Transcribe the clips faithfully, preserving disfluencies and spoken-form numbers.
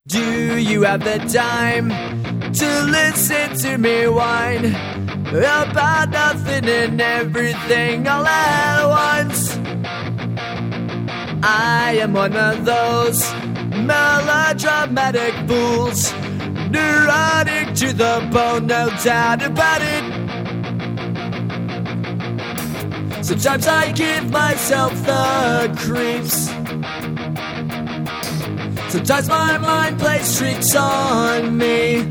Do you have the time to listen to me whine about nothing and everything all at once? I am one of those melodramatic fools, neurotic to the bone, no doubt about it. Sometimes I give myself the creeps. Sometimes my mind plays tricks on me.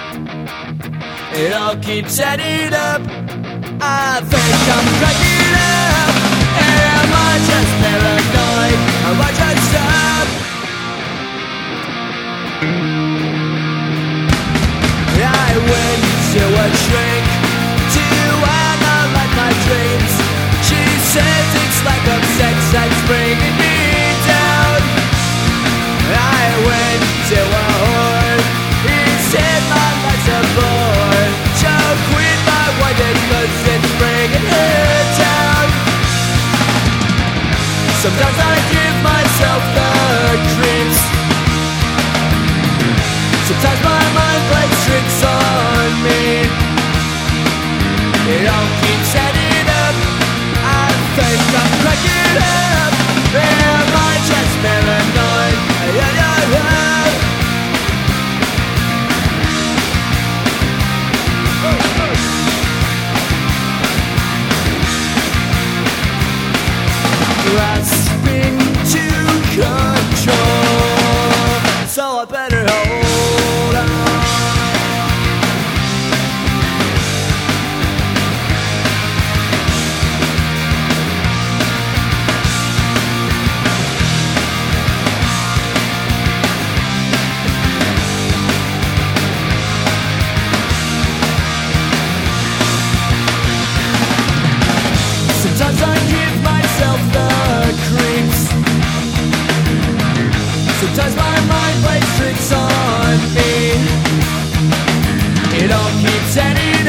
It all keeps adding up. I think I'm cracking up. Am I just paranoid? Am I just up? I went to a shrink to analyze my dreams. She says it's like a sex that's bringing me down. I went to a whore. He said my life's a bore. So quit my wife cause it's bringing her down. Sometimes I give myself the creeps. Sometimes my mind plays tricks on me. It all keeps adding up. I think I'm cracking up. Am I just paranoid? Yeah, yeah, yeah. Grasping to control, so I better hold on. Sometimes I give myself the creeps. Sometimes my mind plays tricks on me. It all keeps adding